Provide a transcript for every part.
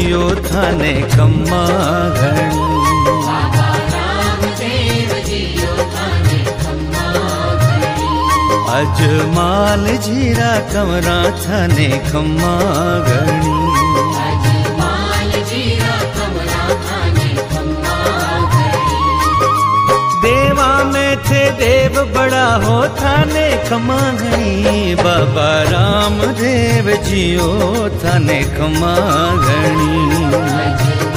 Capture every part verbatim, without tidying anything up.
जियो थाने खम्मा घणी। अजमाल जीरा कमरा थाने खम्मा घणी। देवा में थे देव बड़ा हो थाने खम्मा घणी। बाबा रामदेव जियो थाने खम्मा घणी।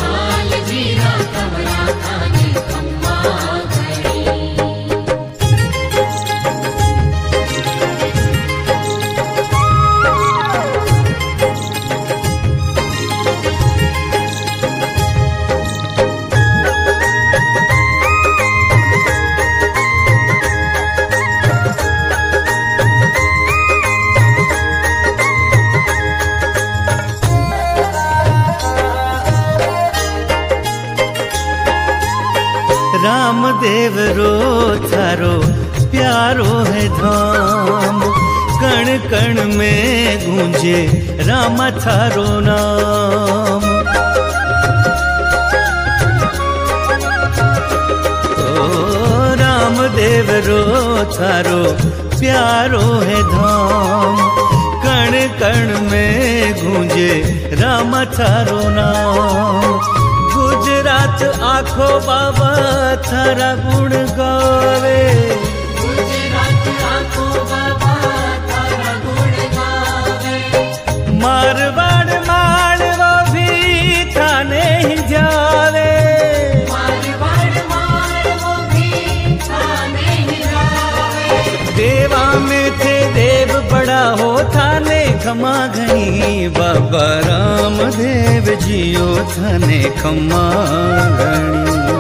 रामदेव रो थारो प्यारो है धाम। कण कण में गूंजे राम थारो नाम। ओ रामदेव रो थारो प्यारो है धाम। कण कण में गूंजे राम थारो नाम। गुजरात आखो बाबा थारा गुण गावे। गुजरात आखो बाबा थारा गुण गावे। मारवाड़ मालवा भी थाने ही जावे। मारवाड़ मालवा भी थाने ही जावे। देवा में थे देव बड़ा हो थाने खम्मा घणी। बाबा रामदेव जियो थाने खम्मा घणी।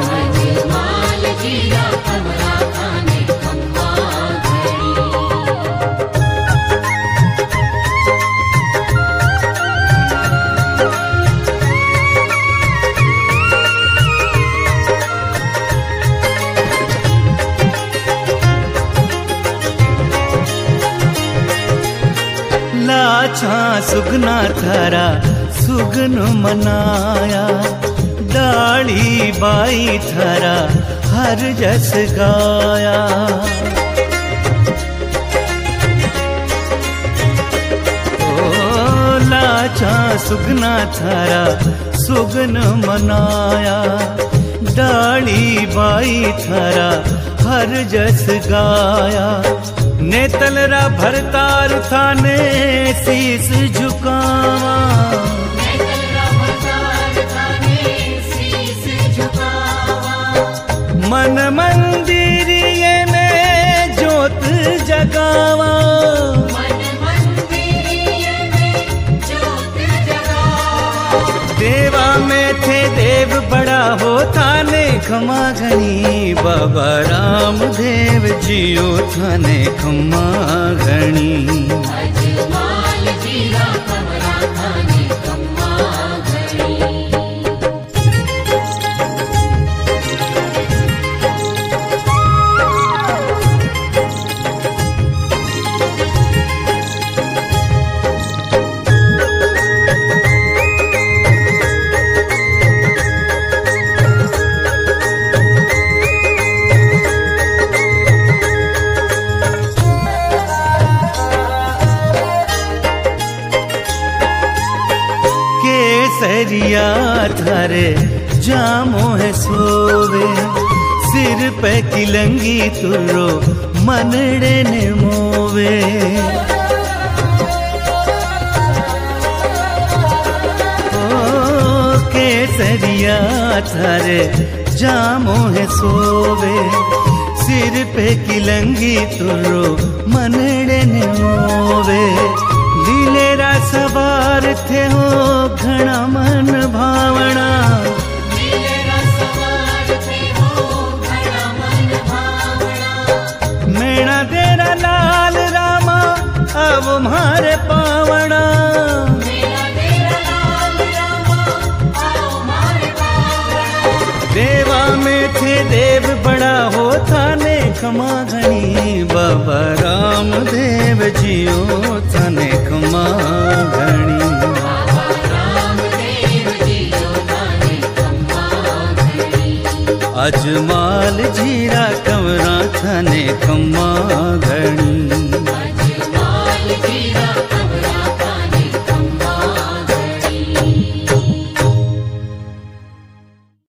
लाछा सुगना थारा सुगन मनाया। डाली बाई थारा हर जस गाया। ओ लाछा सुगना थारा सुगन मनाया। डाली बाई थारा हर जस गाया। नेतलरा भरतार थाने शीस झुकावा। मन मंदिरिये में जोत जगावा। देवा में थे देव बड़ा हो थाने खम्मा घणी। बाबा रामदेव जियो थाने खम्मा घणी। केसरिया थारे जामो है सोवे। सिर पे किलंगी तुरो मनड़े ने मोवे। ओ केसरिया थारे जामो है सोवे। सिर पे किलंगी तुरो मनड़े ने मोवे। लीलेरा सवार थे हो घना मन भावना। लीलेरा सवार थे हो घना मन भावना। मैना तेरा लाल रामा अब मारे पावना। मैना तेरा लाल रामा अब मारे पावना। देवा में थे देव बड़ा हो थाने खम्मा घणी। बाबा रामदेव जियो थाने खम्मा घणी। बाबा रामदेव जियो अजमाल झीरा कंवरा थाने खम्मा